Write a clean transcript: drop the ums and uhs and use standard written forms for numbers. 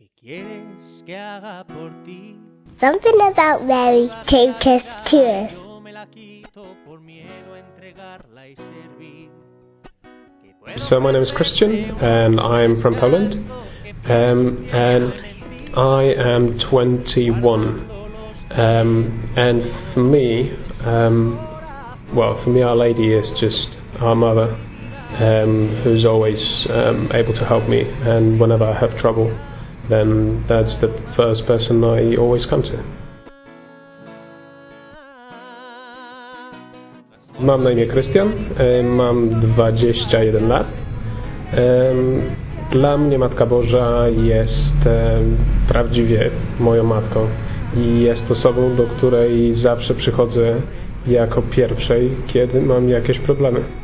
Something about Mary take us to us. So my name is Christian and I'm from Poland and I am 21 and for me Our Lady is just our mother who's always able to help me, and whenever I have trouble then that's the first person I always come to. Mam na imię Krystian, mam 21 lat. Dla mnie Matka Boża jest prawdziwie moją matką i jest osobą, do której zawsze przychodzę jako pierwszej, kiedy mam jakieś problemy.